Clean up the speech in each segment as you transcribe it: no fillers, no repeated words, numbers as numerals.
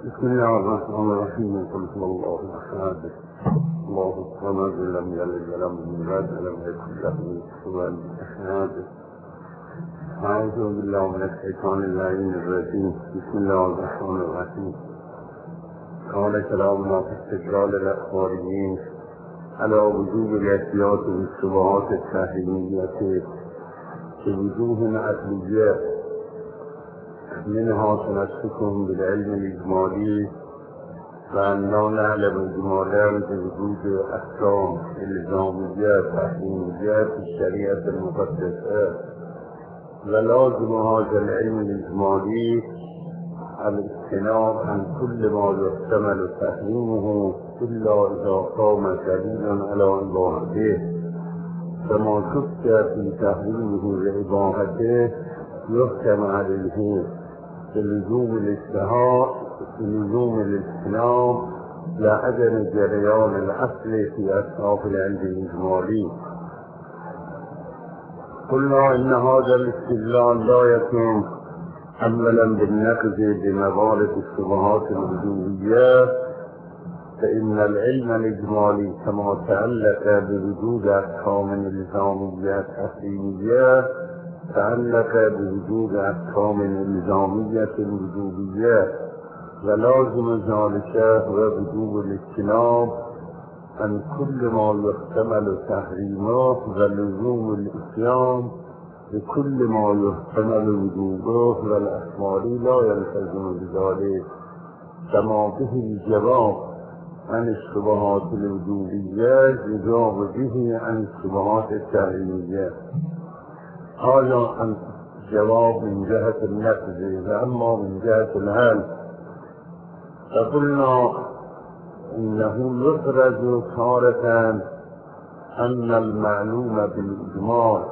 بسم الله الرحمن الرحيم. قل هو الله احد الله الصمد لم يلد ولم يولد ولم يكن له كفوا احد. أعوذ بالله من الشيطان اللعين الرجيم. بسم الله الرحمن الرحيم. قال كلامنا في استدلال الأخباريين على وجوب الاحتياط بالشبهات التحريمية بوجوه عقلية، منها تمسكهم بالعلم الإجمالي وأننا نعلم إجمالا بوجود أحكام إلزامية تحريمية في الشريعة المقدسة، ولازم هذا العلم الإجمالي الاجتناب عن كل ما يحتمل تحريمه إلا إذا قام دليل على إباحته، كما شك في تحريمه وإباحته يحكم عليه بلزوم الاجتناب لعدم جريان الأصل في أسباب العلم الإجمالي. قلنا إن هذا الاستدلال لا يكون أولا بالنقد بموارد الشبهات الوجوبية، فإن العلم الإجمالي كما تعلق بوجود أحكام إلزامية تحريمية تعلق بوجود أحكام إلزامية وجوبية، ولازم ذلك هو وجوب الاجتناب عن كل ما يحتمل تحريمه ولزوم الإتيان بكل ما يحتمل وجوبه، والأحمال لا يلتزم بذلك، كما به الجواب عن الشبهات الوجوبية يجاب به عن الشبهات التحريمية. هذا الجواب من جهة النقد، وأما من جهة الهل فقلنا إنه يفرز تارة أن المعلوم بالإجمال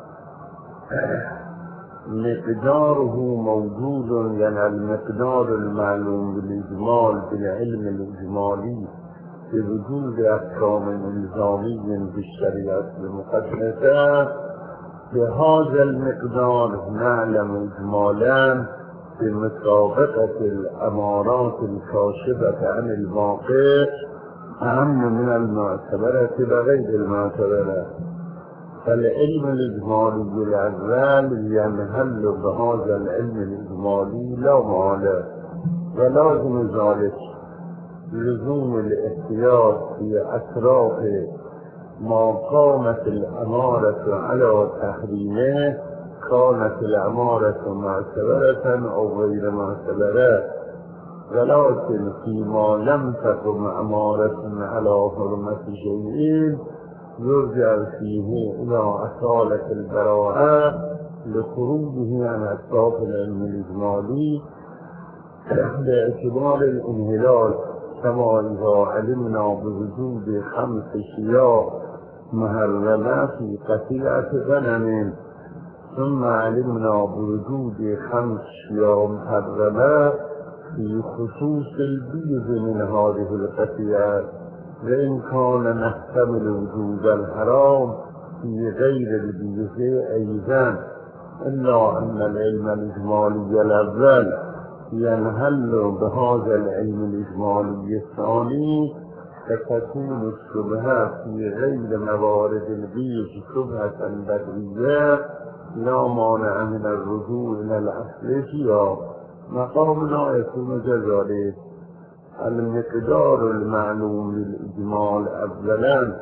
مقداره موجود، يعني المقدار المعلوم بالإجمال بالعلم الإجمالي بوجود أحكام إلزامي في الشريعة المقدسة، بهذا المقدار نعلم إجمالا بمطابقة الأمارات الكاشفة عن الواقع أهم من المعتبرة وغير المعتبرة. فالعلم الإجمالي الأول ينهل بهذا العلم الإجمالي لا محالة، ولازم ذلك لزوم الاحتياط في أطراف ما قامت الأمارة على تحريمه، كانت الأمارة معتبرة أو غير معتبرة، ولكن فيما لم تكن أمارة على حرمة شيء يرجع فيه إلى أصالة البراءة لخروجه عن أسباب العلم الإجمالي باعتبار الانهلال، كما إذا علمنا بوجود 5 شياء محرمة في قطيعة غنم، ثم علمنا بوجود 5 شياء محرمة في خصوص البيض من هذه القطيعة، وإن كان نحتمل وجود الحرام في غير البيض أيضا، إلا أن العلم الإجمالي الأول ينهل بهذا العلم الإجمالي الثاني، فتكون الشبهة في غير موارد البيض شبهة بدرية لا مانع من الرجوع إلى الأصل فيها. مقامنا يكون كذلك. المقدار المعلوم للإجمال أولا،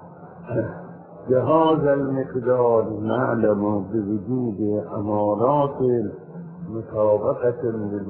بهذا المقدار نعلم بوجود أمارات مطابقة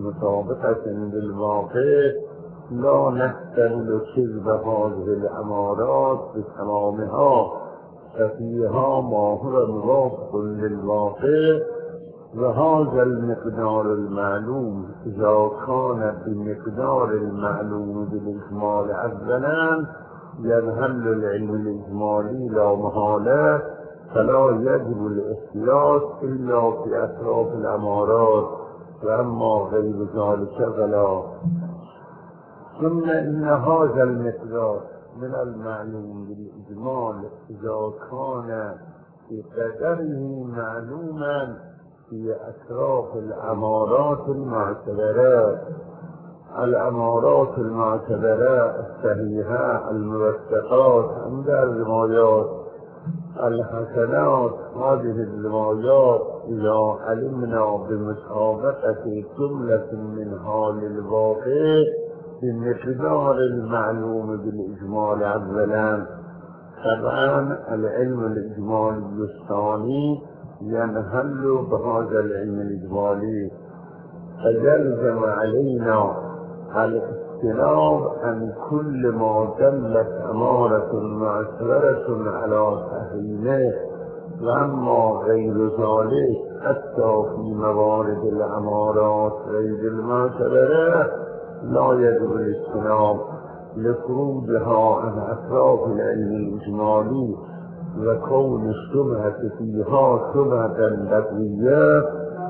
بالواقع لا نحتمل كذب هذه الأمارات بتمامها، ففيها ما هو موافق للواقع. وهذا المقدار المعلوم إذا كان بمقدار المعلوم بالإجمال أولا ينهل العلم الإجمالي لا محالة، فلا يجب الاحتياط إلا في أطراف الأمارات، وأما غير ذلك فلا. ثم إن هذا المقدار من المعلوم بالإجمال إذا كان بقدره معلوما في أطراف الأمارات المعتبرات الأمارات المعتبرة الصحيحة الموثقات عند الروايات الحسنات. هذه الروايات إذا علمنا بمسابقة جملة منها للواقع بمقدار المعلوم بالإجمال أولا. طبعا العلم الإجمالي الثاني ينهل بهذا العلم الإجمالي، فيلزم علينا الاجتناب عن كل ما دلت أمارة معتبرة على تحريمه، وأما غير ذلك حتى في موارد الأمارات غير المعتبرة لا يجب الاجتناب لخروجها عن أطراف العلم الإجمالي وكون الشبهة فيها شبهة لغوية،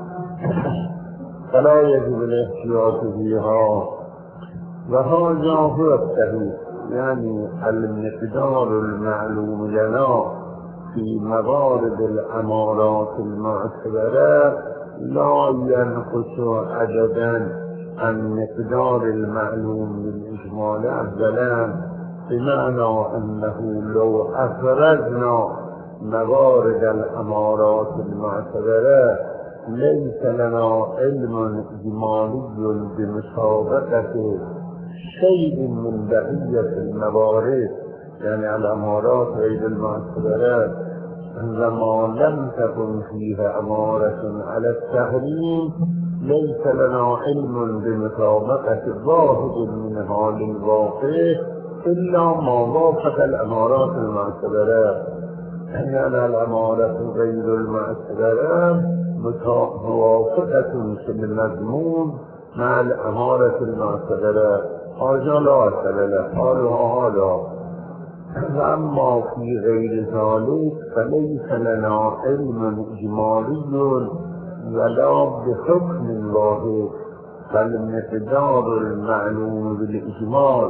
فلا يجب الاحتياط فيها. وهذا هو الصحيح، يعني المقدار المعلوم لنا في موارد الأمارات المعتبرة لا ينقص عددا عن مقدار المعلوم بالإجمال أولا، بمعنى أنه لو أفردنا موارد الأمارات المعتبرة ليس لنا علم إجمالي بمسابقة شيء من بقية الموارد، يعني الأمارات غير المعتبرة لما لم تكن فيها أمارة على التحريم ليس لنا علم بمطابقة واحد منها للواقع إلا ما وافق الأمارات المعتبرة. يعني الأمارات غير المعتبرة موافقة في المضمون مع الأمارة المعتبرة، هذا لا أصل له، هذا. وأما في غير ذلك فليس لنا علم إجمالي ولا بحكم الله، فالمقدار المعلوم بالإجمال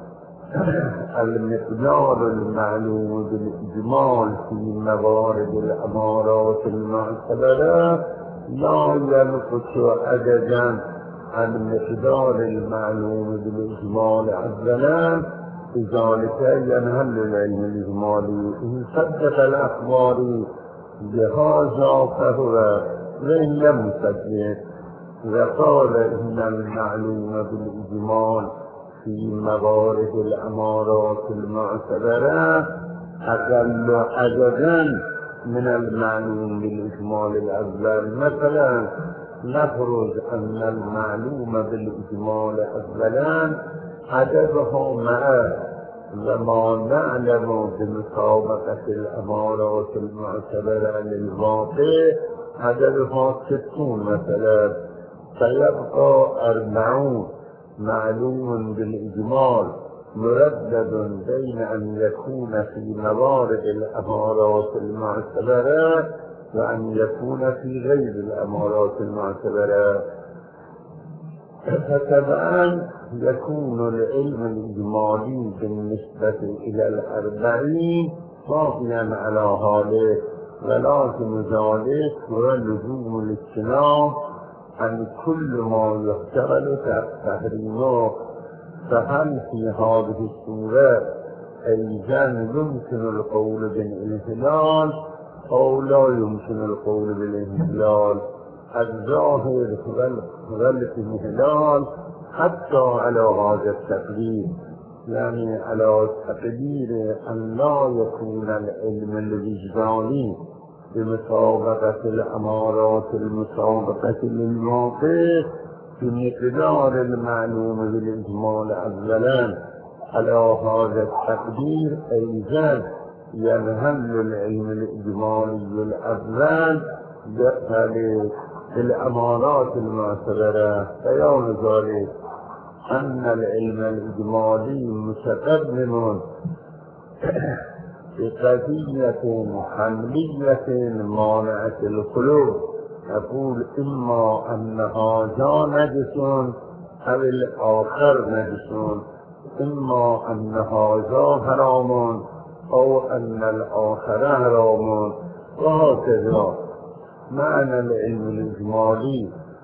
المقدار المعلوم بالإجمال في موارد الأمارات المعتبرة لا ينقص عددا عن مقدار المعلوم بالإجمال أولا، لذلك ينهل العلم الإجمالي. إن صدق الأخبار بهذا فهو، وإن لم يصدق وقال إن المعلوم بالإجمال في موارد الأمارات المعتبرة أقل عددا من المعلوم بالإجمال الأول. مثلا نفرض أن المعلوم بالإجمال أولا عدده معه وما نعلم بمسابقة الأمارات المعتبرة للواقع عددها 60 مثلا، فيبقى 40 معلوم بالإجمال مردد بين أن يكون في موارد الأمارات المعتبرة وأن يكون في غير الأمارات المعتبرة. فطبعا يكون العلم الإجمالي بالنسبة إلى 40 باقيا على حاله، ولازم ذلك هو لزوم الاجتناب عن كل ما يحتمل تحريمه. فهل في هذه الصورة أيضا يمكن القول بالانحلال أو لا يمكن القول بالانحلال؟ الظاهر هو الانحلال حتى على هذا التقدير، يعني على تقدير أن لا يكون العلم الوجداني بمسابقة الأمارات المسابقة للواقع بمقدار المعلوم بالإجمال أولا. على هذا التقدير أيضا ينهل العلم الإجمالي الأول بالأمارات المعتبرة. بيان ذلك أن العلم الإجمالي متقدم بقضية حملية مانعة القلوب، نقول إما أن هذا نجس أو الآخر نجس، إما أن هذا حرام أو أن الآخر حرام، وهكذا. معنى العلم الإجمالي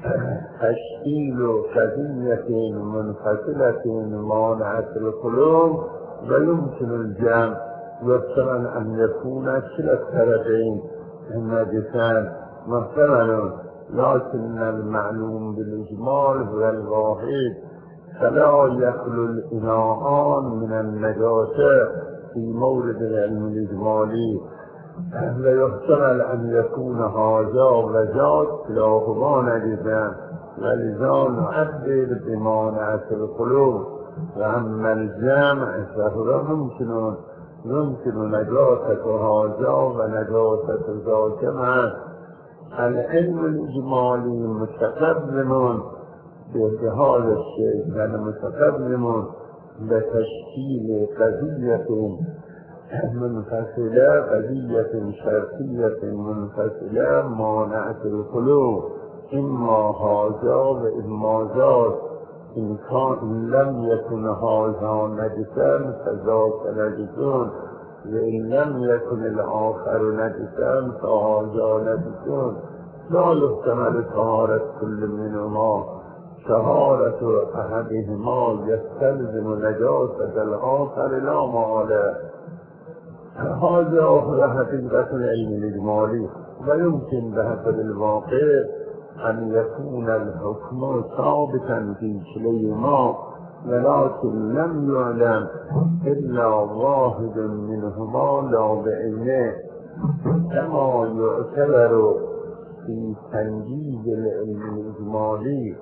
تشکیل و قضیة منفصلة مانعة القلوب ويمكن الجمع يحتمل أن يكون كلا الطرفين نجسان محتمل، لكن المعلوم بالإجمال هو الواحد، فلا يخلو الإناءان من النجاسة في مورد العلم الإجمالي، ويحتمل أن يكون هذا وذاك كلاهما نجسان، ولذا نعبر بمانعة القلوب. وأما الجمع فهو يمكن نجاسة هذا ونجاسة ذاك معا. العلم الإجمالي متقدم بهذا الشيء، يعني متقدم بتشكيل قضية منفصلة، قضية شرطية منفصلة مانعة القلوب، إما هذا وإما ذاك. إن لم يكن هذا نجسا فذاك نجس، وإن لم يكن الآخر نجسا فهذا نجس. لا يحتمل طهارة كل منهما، طهارة أحدهما يستلزم نجاسة الآخر لا محالة. هذا هو حقيقة العلم الإجمالي، ويمكن بحسب الواقع أن يكون الحكم ثابتا في كليهما، ولكن لم يعلم إلا واحد منهما لا بعينه، كما يعتبر في تنجيز العلم الإجمالي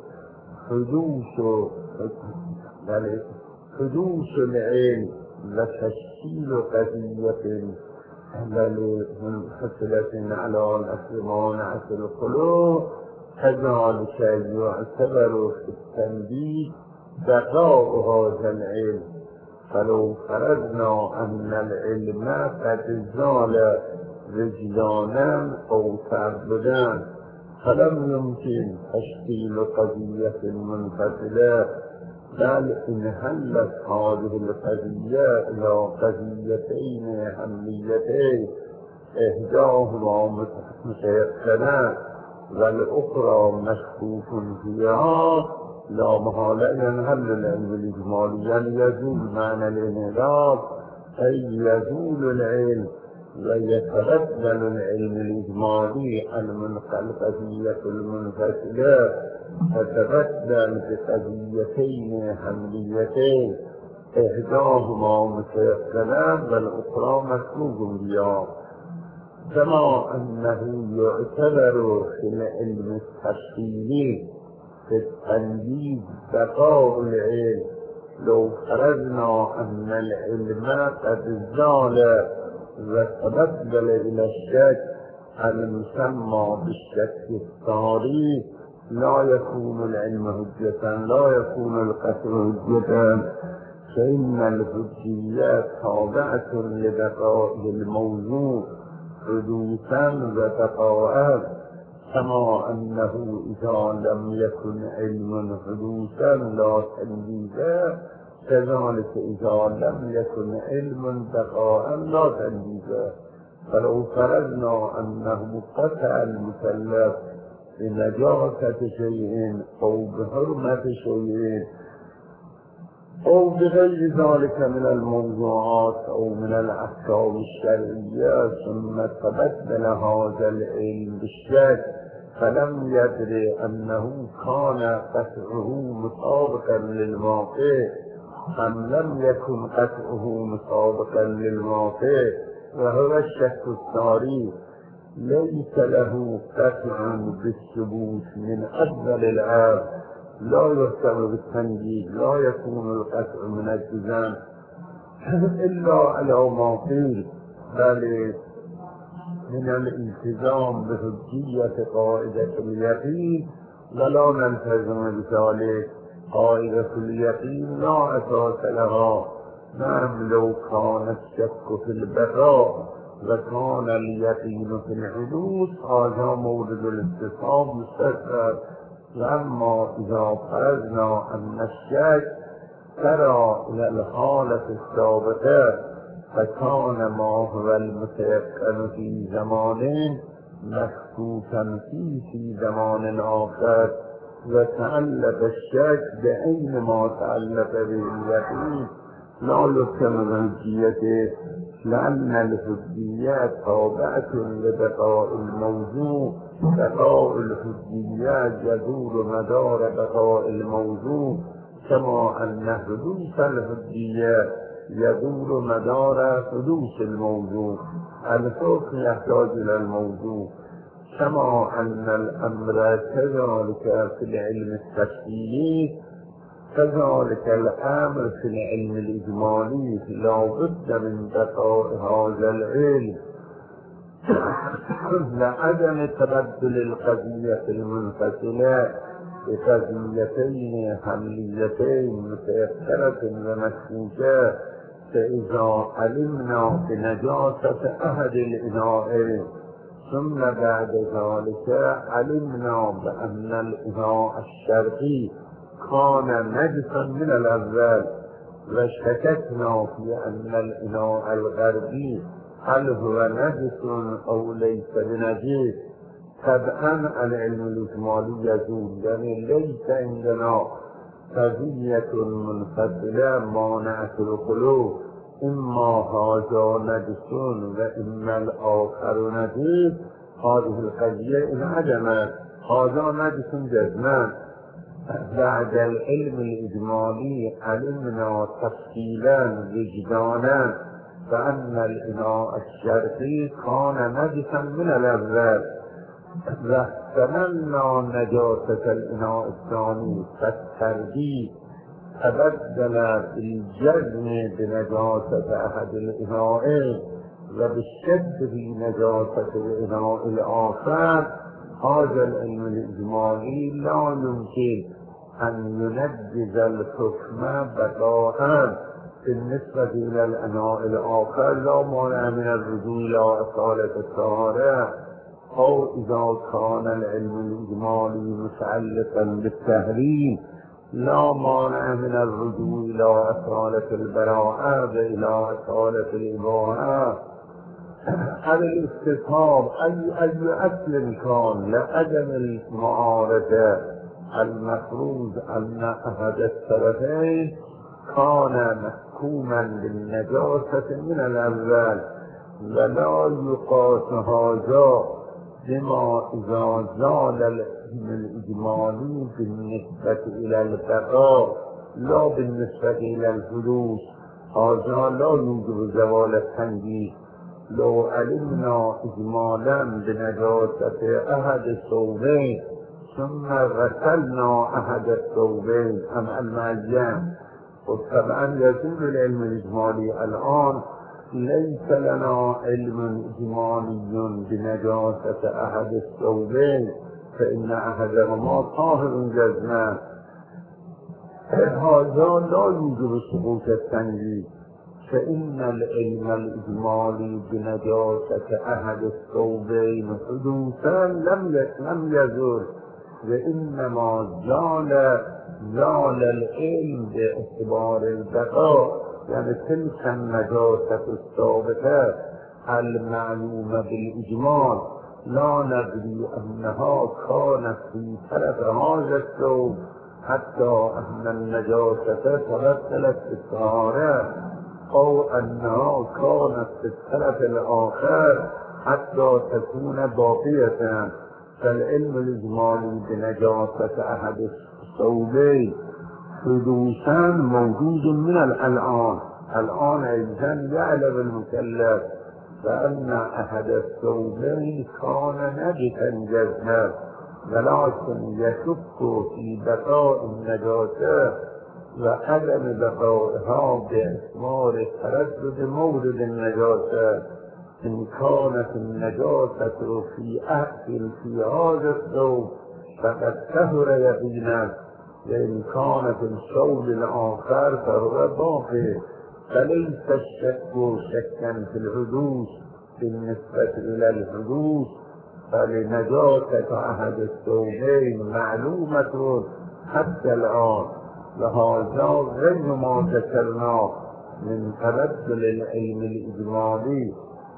حدوث العلم وتشكيل قضية منفصلة على الأصل مانعة القلوب، كذلك يعتبر في التنجيز بقاء هذا العلم. فلو فرضنا أن العلم قد زال وجدانا أو تعبدا، فلم يمكن تشكيل قضية منفصلة، بل انحلت هذه القضية إلى قضيتين حمليتين، إحداهما متيقنة والأخرى مشكوك فيها، لا محالة ينحل العلم الإجمالي، يعني يزول معنى الانحلال، أي يزول العلم ويتبدل العلم الإجمالي القضية المنفصلة، تتبدل بقضيتين حمليتين، إحداهما متيقنة والأخرى مشكوك فيها. كما أنه يعتبر في العلم التشكيلي في التنجيز بقاء العلم، لو فرضنا أن العلم قد زال وتبدل إلى الشك المسمى بالشك الصاري، لا يكون العلم حجة، لا يكون القطع حجة، فإن الحجيات تابعة لبقاء الموضوع حدوثا وبقاء، كما أنه إذا لم يكن علم حدوثا لا تنجيزا، كذلك إذا لم يكن علم بقاء لا تنجيزا. فلو فرضنا أنه قطع المكلف بنجاسة شيء أو بحرمة شيء أو بغير ذلك من الموضوعات أو من الأحكام الشرعية، ثم تبدل هذا العلم بالشك، فلم يدري أنه كان قطعه مطابقا للواقع أم لم يكن قطعه مطابقا للواقع، وهو الشك الصاري، ليس له قطع بالثبوت من أفضل العام، لا يحتمل بالتنجيز، لا يكون القطع من الجزام إلا على ما قيل، بل من الالتزام بحجية قاعدة اليقين، ولا نلتزم بذلك. قاعدة اليقين لا أساس لها، نعم لو كان الشك في البقاء وكان اليقين في الحدوث هذا مورد الاتصال مستثمر. وأما إذا فرضنا أن الشك ترى إلى الحالة السابقة، فكان ما هو المتيقن في زمان مشكوكا فيه في زمان آخر، وتعلق الشك بعين ما تعلق به اليقين لا يحكم بالحجية، لأن الحجيات تابعة لبقاء الموضوع. بقاء الحجيات يدور مدار بقاء الموضوع، كما أن حدوث الحجيات يدور مدار حدوث الموضوع. الحكم يحتاج إلى الموضوع، كما أن الأمر كذلك في العلم التشريعي كذلك الأمر في العلم الإجمالي. لا بد من بقاء هذا العلم لعدم تبدل القضية المنفصلة بقضيتين حمليتين متيسرة ومشروطة. فإذا علمنا بنجاسة أحد الإناءين ثم بعد ذلك علمنا بأن الإناء الشرقي كان نجسا من الأول، وشككنا في أن الإناء الغربي هل هو نجس أو ليس بنجس، طبعا العلم الإجمالي يزول. يعني ليس عندنا قضية منفصلة مانعة الخلو، إما هذا نجس وإما الآخر نجس. هذه القضية انعدمت، هذا نجس جزما. بعد العلم الإجمالي علمنا تفصيلا وجدانا بأن الإناء الشرقي كان نجسا من الأول، واحتملنا نجاسة الإناء الثاني، فالترديد تبدل بالجزم بنجاسة أحد الإناءين وبالشد في نجاسة الإناء الآخر. هذا العلم الإجمالي لا يمكن أن ينجز الحكم بقاء بالنسبة إلى الإناء الآخر. لا مانع من الرجوع إلى أصالة الطهارة، أو إذا كان العلم الإجمالي متعلقا بالتحريم لا مانع من الرجوع إلى أصالة البراءة وإلى أصالة الإباحة. على الاستثاب أي أصل كان لعدم المعارضة، المفروض أن أحد الطرفين كان محكوما بالنجاسة من الأول، ولا يقاس هذا بما إذا زال العلم الإجمالي بالنسبة إلى البقاء لا بالنسبة إلى الحدوث. هذا لا يوجب زوال التنجيس. لو علمنا إجمالا بنجاسة أحد الثوبين ثم غسلنا أحد الثوبين أم المعين، وطبعا يزول العلم الإجمالي. الآن ليس لنا علم إجمالي بنجاسة أحد الثوبين، فإن أحدهما طاهر جزما. هذا لا يوجب سقوط التنجيس، فإن العلم الإجمالي بنجاسة أحد الثوبين حدوثا لم يزول، وإنما زال العلم باعتبار البقاء. يعني تلك النجاسة الثابتة المعلومة بالإجمال لا ندري أنها كانت في طرف هذا الثوب حتى أن النجاسة تبدلت بالطهارة، أو أنها كانت في الطرف الآخر حتى تكون باقية. فالعلم الإجمالي بنجاسة أحد الثوبين حدوثا موجود من الآن أيضا يعلم المكلف بأن أحد الثوبين كان نجسا جزما، ولكن يشك في بقاء النجاسة وعدم بقائها بإثمار تردد مورد النجاسة. إن كانت النجاسة في هذا الثوب فقد كثر يقينا، وإن كانت الثوب الآخر فهو باقي. فليس الشك شكا في الحدوث بالنسبة إلى الحدوث، فلنجاسة أحد الثوبين معلومة حتى الآن، وهذا غير ما ذكرناه من تبدل العلم الإجمالي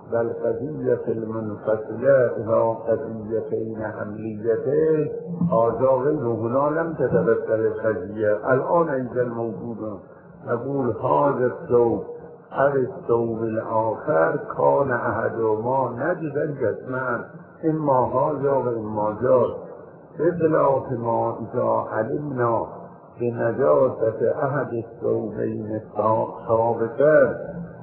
والقضية المنفصلة إلى قضيتين حمليتين هذا غير هنا لم تتبدل القضية. الآن أيضا الموجود نقول هذا الثوب أو الثوب الآخر كان أحدهما نجدا جسما إما هذا وإما ذاك، بخلاف ما إذا علمنا بنجاسة أحد الثوبين ثابتا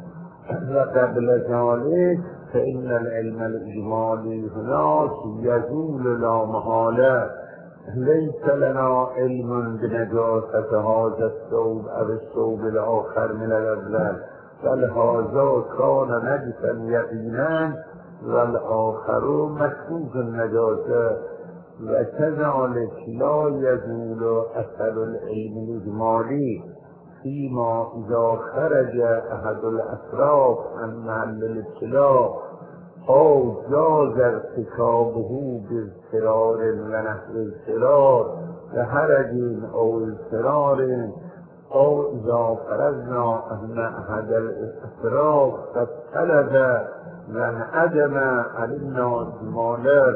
وقبل ذلك فإن العلم الإجمالي هناك يزول لا محالة. ليس لنا علم بنجاسة هذا الثوب أو الثوب الآخر من الأول، بل هذا كان نجسا يقينا والآخر مشكوك النجاسة، وكذلك لا يزول أثر العلم الإجمالي فيما إذا خرج أحد الأطراف عن محل الابتلاء أو جاز ارتكابه باضطرار ونحو اضطرار لحرج أو اضطرار، أو إذا فرضنا أن أحد الأطراف قد طلب وانعدم علمنا إجمالا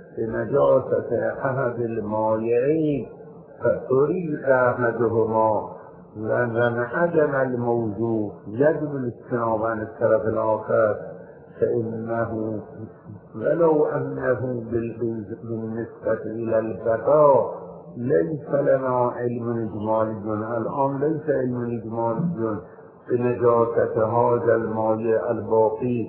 بنجاسة أحد المائعين فأريد أحدهما وانعدم الموضوع يجب الاجتناب عن الطرف الآخر، فإنه ولو أنه بالنسبة إلى البقاء ليس لنا علم إجمالي الآن، ليس علم إجمالي بنجاسة هذا المائع الباقي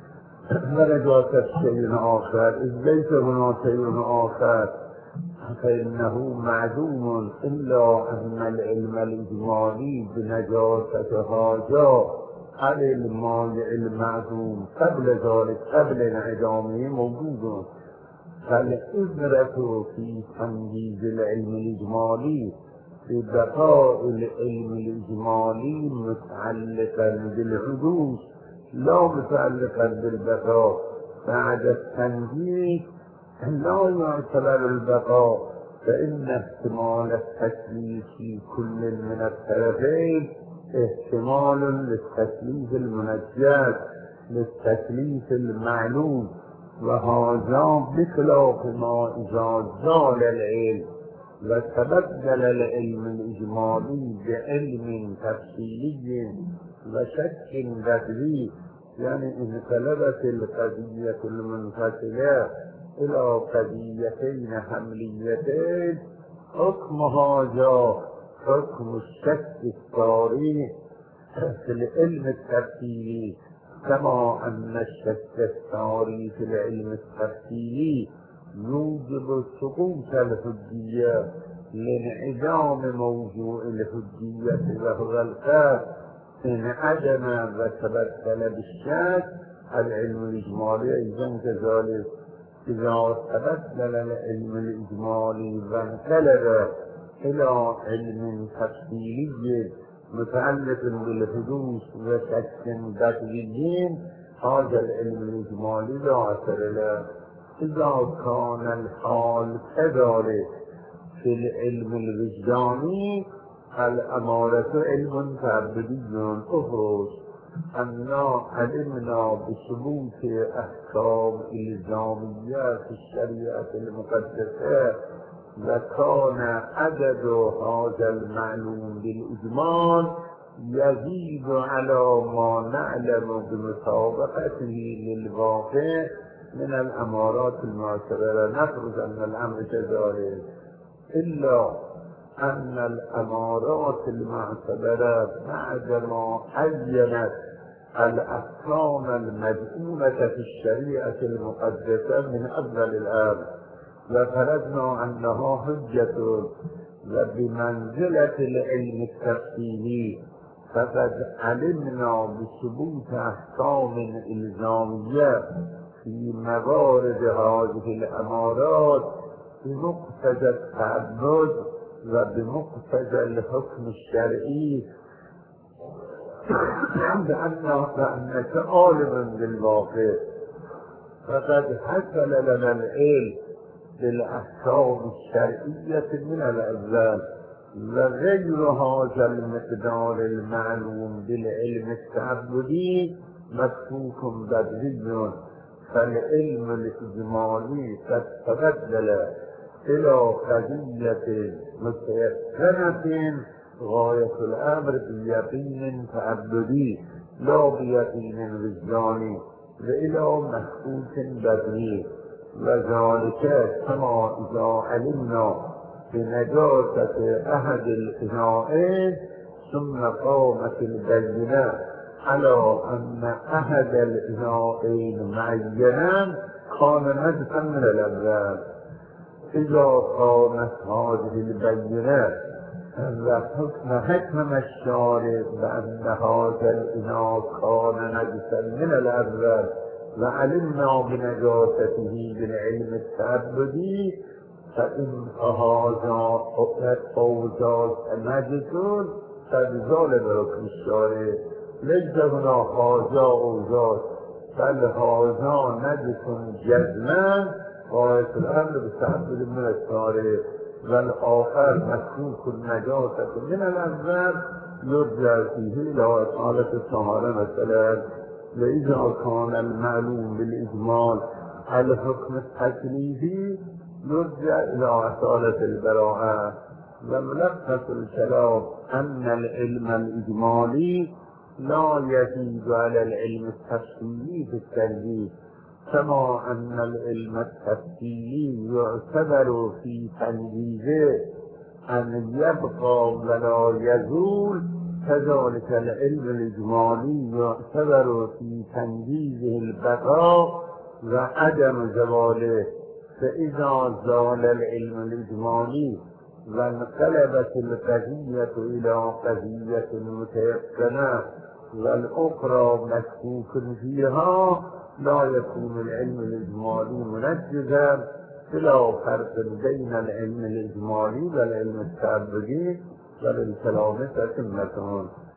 ونجاسة شيء آخر، إذ ليس هنا شيء آخر فإنه معدوم إلا أن العلم الإجمالي بنجاسة هذا على المائع المعدوم قبل ذلك قبل انعدامه موجود. فالعبرة في تمييز العلم الإجمالي ببقاء العلم الإجمالي متعلقا بالحدوث لا متعلقا بالبقاء. بعد التمييز لا يعتبر البقاء، فإن احتمال التكليف في كل من الطرفين احتمال للتكليف المنجز للتكليف المعلوم، وهذا بخلاف ما إذا زال العلم وتبدل العلم الإجمالي بعلم تفصيلي وشك بدري، يعني انقلبت القضية المنفصلة إلى قضيتين حمليتين، حكم هذا حكم الشك الصاري في العلم التفصيلي، كما أن الشك الصاري في العلم التفصيلي يوجب سقوط الحجية لانعدام موضوع الحجية وهو القصد إن عدم وتبدل بالشك العلم الإجمالي أيضا كذلك. إذا تبدل العلم الإجمالي وانقلب إلى علم تفصيلي متعلق بالحدوث وشك بدري هذا العلم الإجمالي لا أثر له. إذا كان الحال كذلك في العلم الوجداني الأمارة علم تعبدي أخرج، أننا علمنا بثبوت أحكام إلزامية في الشريعة المقدسة، وكان عدد هذا المعلوم بالإجمال يزيد على ما نعلم بمطابقته للواقع من الأمارات المعتبرة. نفرض أن الأمر كذلك، إلا أن الأمارات المعتبرة بعدما عينت الأحكام المدعومة في الشريعة المقدسة من أول الأمر وفرضنا أنها حجة وبمنزلة العلم التفصيلي، فقد علمنا بثبوت أحكام إلزامية في موارد هذه الأمارات بمقتضى التعبد وبمقتضى الحكم الشرعي، بأنك عالم بالواقع، فقد حصل لنا العلم بالأحكام الشرعية من الأول، وغير هذا المقدار المعلوم بالعلم التعبدي مشكوك بدري فالعلم الإجمالي قد تبدل إلى قضية متيقنة غاية الأمر بيقين تعبدي لا بيقين وجداني وإلى مشكوك بدري، وذلك كما إذا علمنا بنجاسة أحد الإناءين ثم قامت البينة على أن أحد الإناءين معينا كان نجسا من الأول. إذا قامت هذه البينة وحكم الشارع بأن هذا الإناء كان نجسا من الأول وعلمنا بنجاسته بالعلم التعبدي، فإن هذا أوجاز نجس فبذلك حكم الشارع ليس هنا هذا أوجاز بل هذا نجس جزما غاية الأمر بالتعبد من الشارع، والآخر مشكوك النجاسة من الأول يرجع فيه إلى إصالة الطهارة مثلا. وإذا كان المعلوم بالإجمال الحكم التكليفي يرجع إلى إصالة البراءة. وملخص الكلام أن العلم الإجمالي لا يزيد على العلم التفصيلي في التنزيل، كما أن العلم التفصيلي يعتبر في تنزيله أن يبقى ولا يزول، كذلك العلم الإجمالي يعتبر في تنزيله البقاء وعدم زواله. فإذا زال العلم الإجمالي وانقلبت القضية إلى قضية متيقنة والأخرى مشكوك فيها لا يكون العلم الإجمالي منجزا، فلا فرق بين العلم الإجمالي والعلم التعبدي، وللكلام تتمتون.